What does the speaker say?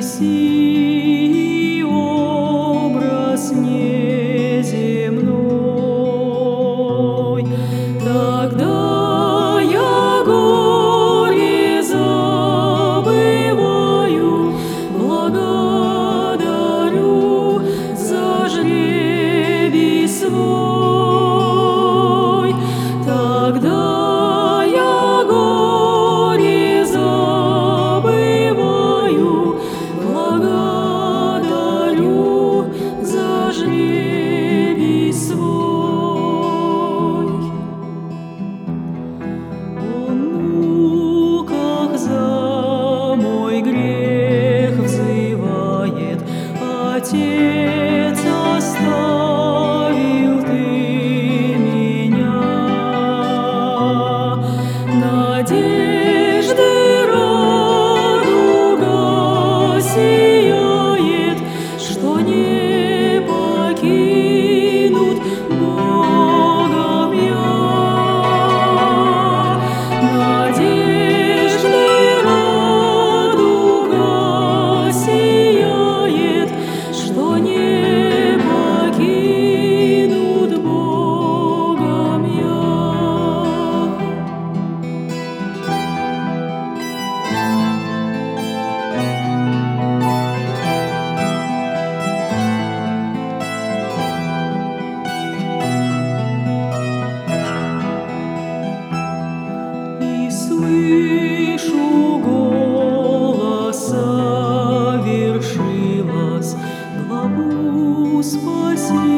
сий образ неземной. Тогда я горе забываю, благодарю за жребий свой. Тогда я горе забываю, благодарю за жребий свой. Он в муках за мой грех взывает: Отец, оставил ты меня. Надежды радуга сияет, что не покинут Богом я. Надежды радуга сияет, что не покинут Богом я. И слышу голоса, вершилась главу спасения.